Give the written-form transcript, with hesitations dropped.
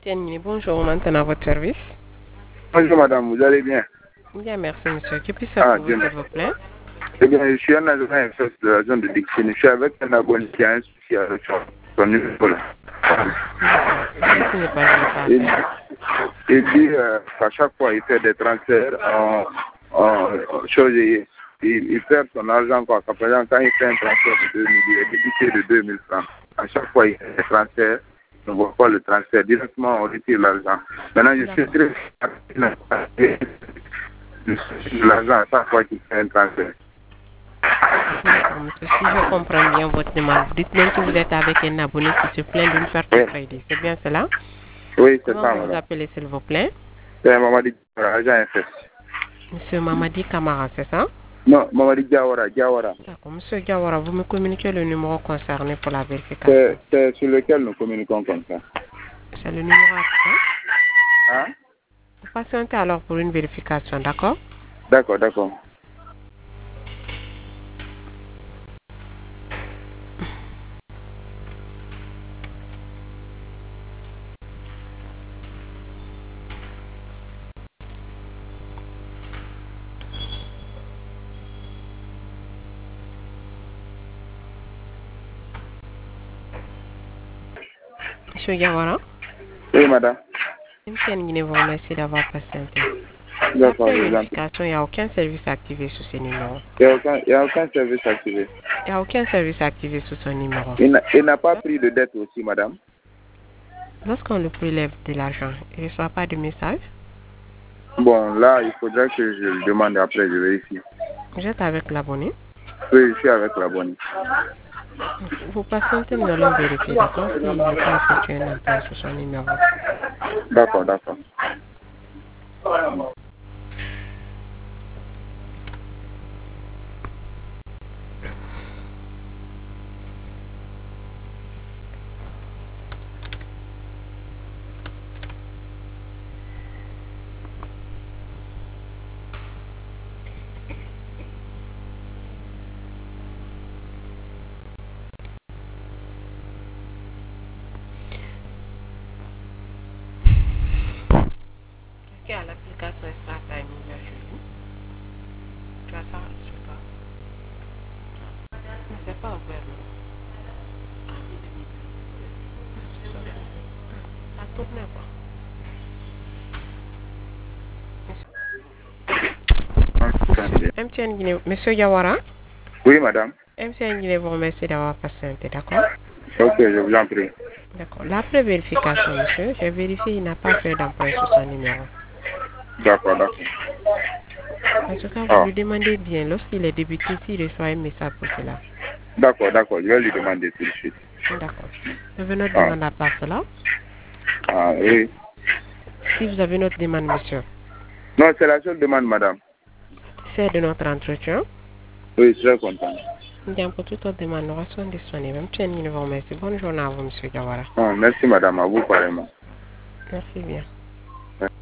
Bonjour, maintenant à votre service. Bonjour madame, vous allez bien? Bien, merci monsieur. Que puis-je faire pour vous, s'il vous plaît? Eh bien, je suis un agent FS de la zone de Dixine. Je suis avec un abonné qui a un souci avec son numéro là. Ce n'est pas le parfait. Il dit qu'à chaque fois il fait des transferts en chose, il perd son argent quoi. Par exemple, quand il fait un transfert de 2000, il est débité de 2000 francs. À chaque fois il fait des transferts, on ne voit pas le transfert. Directement, on retire l'argent. Maintenant, je suis très l'argent à chaque fois qu'il fait un transfert. D'accord, monsieur. Si je comprends bien votre demande, dites-moi que vous êtes avec un abonné qui se plaint d'une perte de crédit. C'est bien cela? Oui, c'est ça, Comment vous madame. appelez, s'il vous plaît? C'est Mamadi Diawara, agent FS. Monsieur Mamadi Kamara, c'est ça? Non, Mamadi Diawara. D'accord. Monsieur Diawara, vous me communiquez le numéro concerné pour la vérification. C'est sur lequel nous communiquons comme ça. C'est le numéro absent. Hein? Vous patientez alors pour une vérification, d'accord? D'accord. Monsieur Diawara? Oui, madame. MTN vous remercie d'avoir patienté. D'accord, Après je vous en prie. vérification, il n'y a aucun service activé sur ce numéro. Il n'y a aucun service activé. Il n'y a aucun service activé sur ce numéro. Il n'a pas pris de dette aussi, madame. Lorsqu'on le prélève de l'argent, il ne reçoit pas de message. Bon, là, il faudrait que je le demande après, je vérifie. Vous êtes avec l'abonné. Oui, je suis avec l'abonné. Vous patientez, nous allons vérifier, d'accord, s'il n'a pas effectué un appel sur son numéro. D'accord. Est-ce qu'il y a l'application Extra Time ouverte chez vous? Tu as ça, je sais pas. Mais c'est pas ouvert, non? Ça tourne pas. MTN Guinée, monsieur Diawara? Oui, madame. MTN Guinée vous remercie d'avoir patienté, d'accord? Ok, je vous en prie. D'accord. L'après vérification, monsieur, j'ai vérifié, il n'a pas fait d'emprunt sur son numéro. D'accord. En tout cas, vous lui demandez bien, lorsqu'il est débuté, s'il reçoit un message pour cela. D'accord, je vais lui demander tout de suite. D'accord. Vous avez notre demande à part cela? Ah, oui. Si vous avez notre demande, monsieur. Non, c'est la seule demande, madame. C'est de notre entretien. Oui, très content. Bien, pour toute autre demande, nous restons disponibles. Bonne journée à vous, monsieur Diawara. Merci, madame, à vous, pareillement. Merci bien.